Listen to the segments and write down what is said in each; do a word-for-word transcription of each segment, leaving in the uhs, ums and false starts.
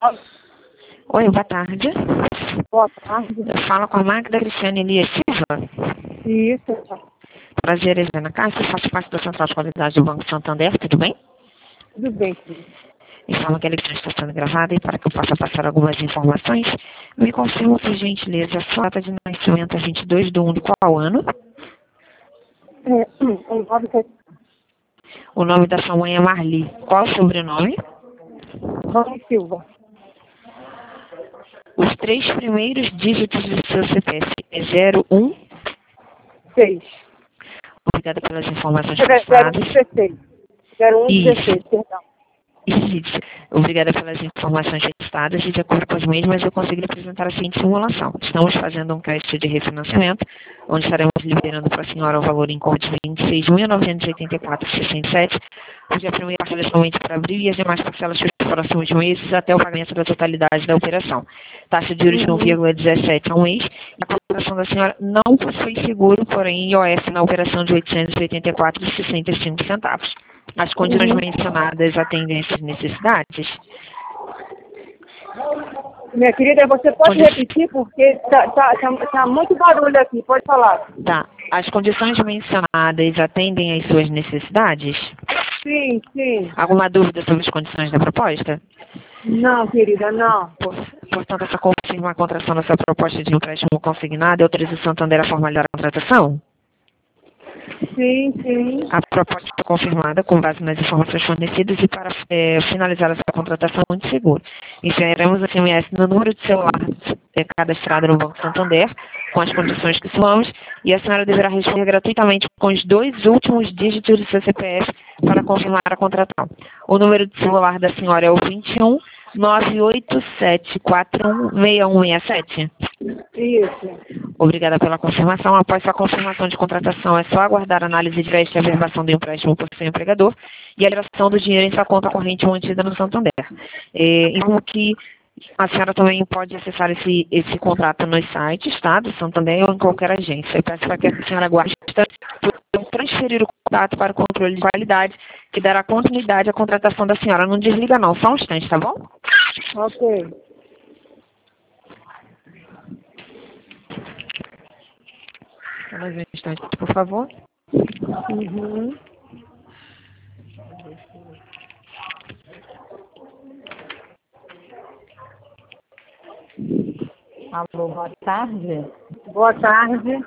Oi, boa tarde. Boa tarde. Eu falo com a Magda Cristiane Elias Silva. Isso. Prazer, Helena Castro. Eu faço parte da Central de Qualidade do Banco Santander, tudo bem? Tudo bem, filho. Informo que a ligação está sendo gravada e para que eu possa passar algumas informações, me confirma, por gentileza, a sua data de nascimento é vinte e dois de um de qual ano? É, o nome é O nome da sua mãe é Marli. Qual o sobrenome? Rony Silva. Os três primeiros dígitos do seu C P F é zero um. seis. Obrigada pelas informações zero um passadas. dezesseis. zero um dezesseis, perdão. Isso. Obrigada pelas informações registradas e, de acordo com as mesmas, eu consegui apresentar a seguinte simulação. Estamos fazendo um crédito de refinanciamento, onde estaremos liberando para a senhora o valor em conta de vinte e seis mil novecentos e oitenta e quatro reais e sessenta e sete centavos, cuja primeira parcela é somente para abril e as demais parcelas para os próximos meses até o pagamento da totalidade da operação. Taxa de juros de um vírgula dezessete ao mês. E a corporação da senhora não possui seguro, porém I O F na operação de oitocentos e oitenta e quatro reais e sessenta e cinco centavos. As condições Uhum. mencionadas atendem essas necessidades? Minha querida, você pode Condi- repetir porque tá, tá, tá, tá muito barulho aqui, pode falar. Tá. As condições mencionadas atendem às suas necessidades? Sim, sim. Alguma dúvida sobre as condições da proposta? Não, querida, não. Por- Portanto, essa confirma a contratação da sua proposta de empréstimo consignado e autoriza o Santander a formalizar a contratação? Sim, sim. A proposta foi confirmada com base nas informações fornecidas e para eh, finalizar essa contratação muito seguro. Enviaremos a S M S no número de celular eh, cadastrado no Banco Santander, com as condições que somamos, e a senhora deverá responder gratuitamente com os dois últimos dígitos do seu C P F para confirmar a contratação. O número de celular da senhora é o vinte e um, nove oito sete quatro um, seis um seis sete. Isso. Obrigada pela confirmação. Após sua confirmação de contratação, é só aguardar a análise de crédito e a averbação do empréstimo por seu empregador e a liberação do dinheiro em sua conta corrente mantida no Santander. É, informo que a senhora também pode acessar esse, esse contrato nos sites, tá, do Santander ou em qualquer agência. Eu peço para que a senhora guarde para transferir o contato para o controle de qualidade, que dará continuidade à contratação da senhora. Não desliga não, só um instante, tá bom? Ok. Mais um instante, por favor. Uhum. Alô, boa tarde. Boa tarde.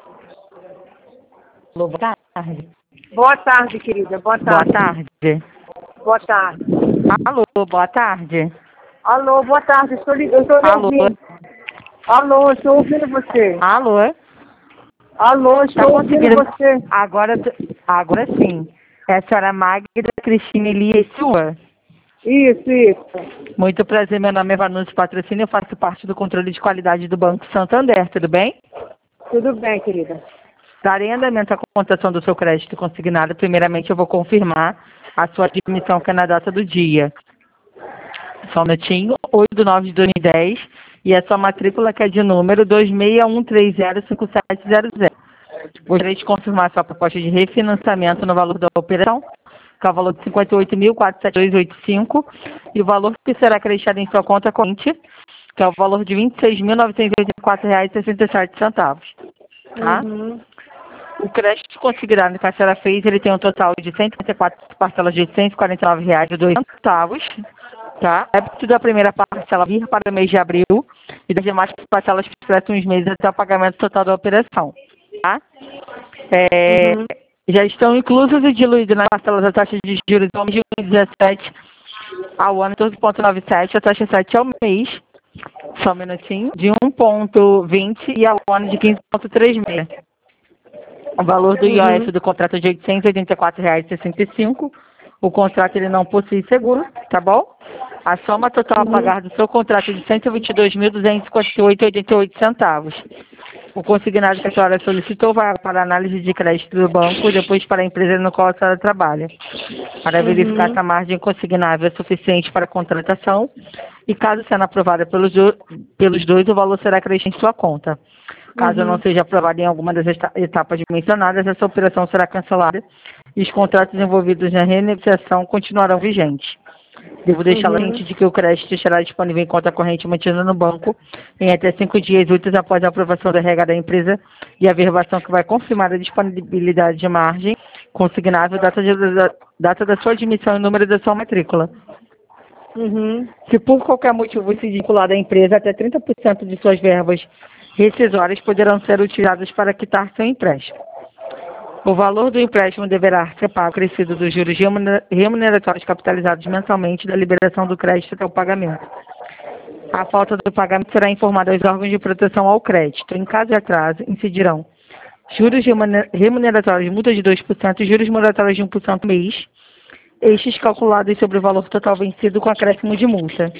Alô, boa tarde. Boa tarde, querida. Boa Boa tarde. tarde. Boa tarde. Alô, boa tarde. Alô, boa tarde. Estou ligando. Estou Alô. ouvindo. Alô, estou ouvindo você. Alô. Alô, Tá estou ouvindo conseguindo? você. Agora, tu- agora sim. É a senhora Magda Cristina Elias Silva. Isso, isso. Muito prazer, meu nome é Vanúcio Patrocínio, eu faço parte do controle de qualidade do Banco Santander, tudo bem? Tudo bem, querida. Darei andamento à contação do seu crédito consignado. Primeiramente, eu vou confirmar a sua admissão, que é na data do dia. Só um minutinho, oito de nove de dois mil e dez, e a sua matrícula, que é de número dois seis um três zero cinco sete zero zero. Gostaria de confirmar sua proposta de refinanciamento no valor da operação, que é o valor de cinquenta e oito mil quatrocentos e setenta e dois reais e oitenta e cinco centavos, e o valor que será acreditado em sua conta corrente, que é o valor de vinte e seis mil novecentos e oitenta e quatro reais e sessenta e sete centavos. Tá? Uhum. O crédito consignado que a senhora fez, ele tem um total de cento e cinquenta e quatro parcelas de oitocentos e quarenta e nove reais e dois centavos. Tá? É da primeira parcela vir para o mês de abril e das demais parcelas para os próximos meses até o pagamento total da operação. Tá? É, Uhum. já estão inclusas e diluídas nas parcelas da taxa de juros do mês de dezessete ao ano doze vírgula noventa e sete, a taxa sete ao mês, só um minutinho, de um vírgula vinte e ao ano de quinze vírgula trinta e seis. O valor do I O F Uhum. do contrato é de oitocentos e oitenta e quatro reais e sessenta e cinco centavos. O contrato ele não possui seguro, tá bom? A soma total a pagar do seu contrato é de cento e vinte e dois mil duzentos e cinquenta e oito reais e oitenta e oito centavos. O consignado que a senhora solicitou vai para a análise de crédito do banco, depois para a empresa no qual a senhora trabalha, para verificar Uhum. se a margem consignável é suficiente para a contratação e, caso sendo aprovada pelos, do, pelos dois, o valor será acrescido em sua conta. Caso Uhum. não seja aprovada em alguma das esta- etapas mencionadas, essa operação será cancelada e os contratos envolvidos na renegociação continuarão vigentes. Devo deixá-la Uhum. ciente de que o crédito estará disponível em conta corrente mantida no banco em até cinco dias úteis após a aprovação da R H da empresa e a averbação que vai confirmar a disponibilidade de margem consignável, data, de, da, data da sua admissão e número da sua matrícula. Uhum. Se por qualquer motivo se vincular à empresa, até trinta por cento de suas verbas rescisórias poderão ser utilizadas para quitar seu empréstimo. O valor do empréstimo deverá ser pago acrescido dos juros remuneratórios capitalizados mensalmente da liberação do crédito até o pagamento. A falta do pagamento será informada aos órgãos de proteção ao crédito. Em caso de atraso, incidirão juros remuneratórios, multa de dois por cento e juros moratórios de um por cento mês, estes calculados sobre o valor total vencido com acréscimo de multa.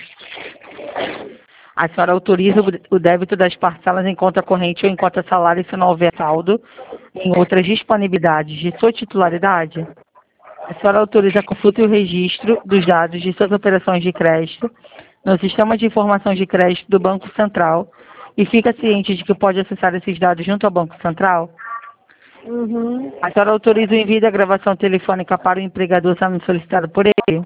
A senhora autoriza o débito das parcelas em conta corrente ou em conta salário se não houver saldo em outras disponibilidades de sua titularidade? A senhora autoriza a consulta e o registro dos dados de suas operações de crédito no sistema de informação de crédito do Banco Central e fica ciente de que pode acessar esses dados junto ao Banco Central? Uhum. A senhora autoriza o envio da gravação telefônica para o empregador sendo solicitado por ele?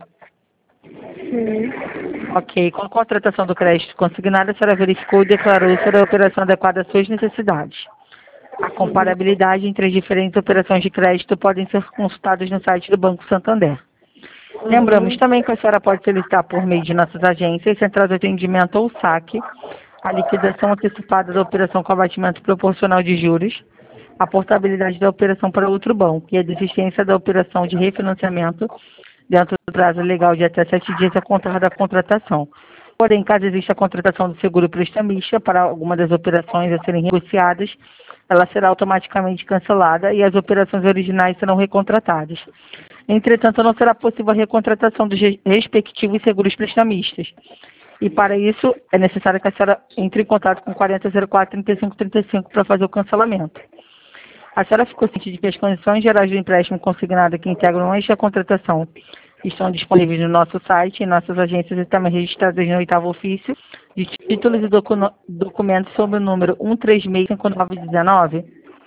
Sim. Ok. Com a contratação do crédito consignado, a senhora verificou e declarou ser a operação adequada às suas necessidades. A comparabilidade entre as diferentes operações de crédito podem ser consultadas no site do Banco Santander. Uhum. Lembramos também que a senhora pode solicitar por meio de nossas agências, centrais de atendimento ou saque, a liquidação antecipada da operação com abatimento proporcional de juros, a portabilidade da operação para outro banco e a desistência da operação de refinanciamento dentro do prazo legal de até sete dias a contar da contratação. Porém, caso exista a contratação do seguro prestamista para alguma das operações a serem negociadas, ela será automaticamente cancelada e as operações originais serão recontratadas. Entretanto, não será possível a recontratação dos respectivos seguros prestamistas. E para isso, é necessário que a senhora entre em contato com quarenta zero quatro, trinta e cinco trinta e cinco para fazer o cancelamento. A senhora ficou ciente de que as condições gerais do empréstimo consignado que integram esta contratação estão disponíveis no nosso site, em nossas agências e também registradas no oitavo ofício de títulos e docu documentos sob o número um três seis cinco nove um nove?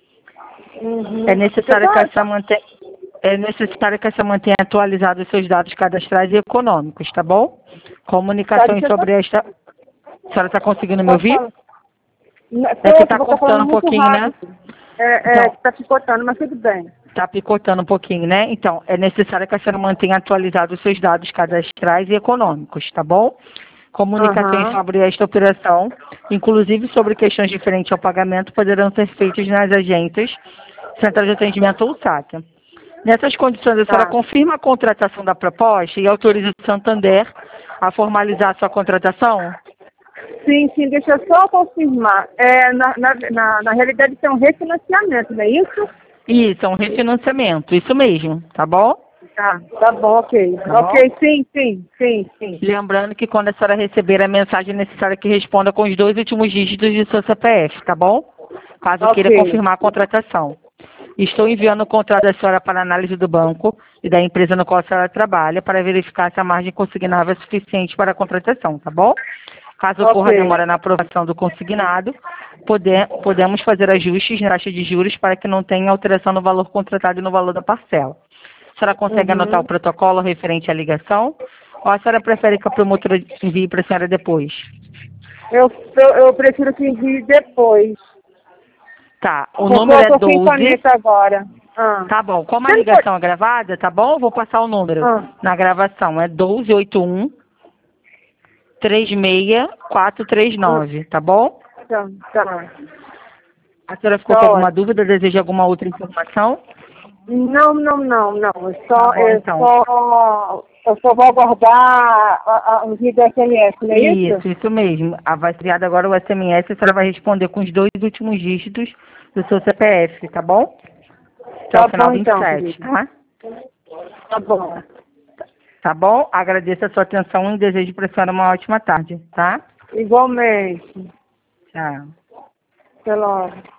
Uhum. É necessário que essa mantenha, é necessário que essa mantenha atualizados os seus dados cadastrais e econômicos, tá bom? Comunicações Tá, sobre esta... A senhora está conseguindo me Pode ouvir? falar. Não, É que está você tá cortando falando um muito pouquinho, né? rápido. É, é, Então, tá picotando, mas tudo bem. está picotando um pouquinho, né? Então, é necessário que a senhora mantenha atualizados os seus dados cadastrais e econômicos, tá bom? Comunicações Aham. sobre esta operação, inclusive sobre questões diferentes ao pagamento, poderão ser feitas nas agências, centrais de atendimento ou saque. Nessas condições, a senhora Tá. confirma a contratação da proposta e autoriza o Santander a formalizar a sua contratação? Sim, sim, deixa eu só confirmar. É, na, na, na, na realidade, isso é um refinanciamento, não é isso? Isso, é um refinanciamento, isso mesmo, tá bom? Tá, tá bom, ok. Tá bom? Ok, sim, sim, sim, sim. Lembrando que quando a senhora receber a mensagem, é necessário que responda com os dois últimos dígitos de seu C P F, tá bom? Caso Ok. queira confirmar a contratação. Estou enviando o contrato da senhora para análise do banco e da empresa no qual a senhora trabalha para verificar se a margem consignável é suficiente para a contratação, tá bom? Caso ocorra Ok. demora na aprovação do consignado, poder, podemos fazer ajustes na taxa de juros para que não tenha alteração no valor contratado e no valor da parcela. A senhora consegue Uhum. anotar o protocolo referente à ligação? Ou a senhora prefere que a promotora envie para a senhora depois? Eu, eu, eu prefiro que envie depois. Tá, o Porque número eu é tô sem doze. caneta agora. Ah. Tá bom, como a Você ligação é gravada, tá bom? Eu vou passar o número Ah. na gravação. É doze oito um, três seis quatro três nove, tá bom? Tá, tá. A senhora ficou Tá com alguma ótimo. dúvida? Deseja alguma outra informação? Não, não, não, não. Eu só, Tá bom, eu então. só, eu só vou aguardar a, a, o vídeo S M S, não é isso? Isso, isso mesmo. A vai ser criado agora o S M S, a senhora vai responder com os dois últimos dígitos do seu C P F, tá bom? Até Tá o final bom, então, vinte e sete, querida. tá? Tá bom. Tá bom? Agradeço a sua atenção e desejo para a senhora uma ótima tarde, tá? Igualmente. Tchau. Até logo.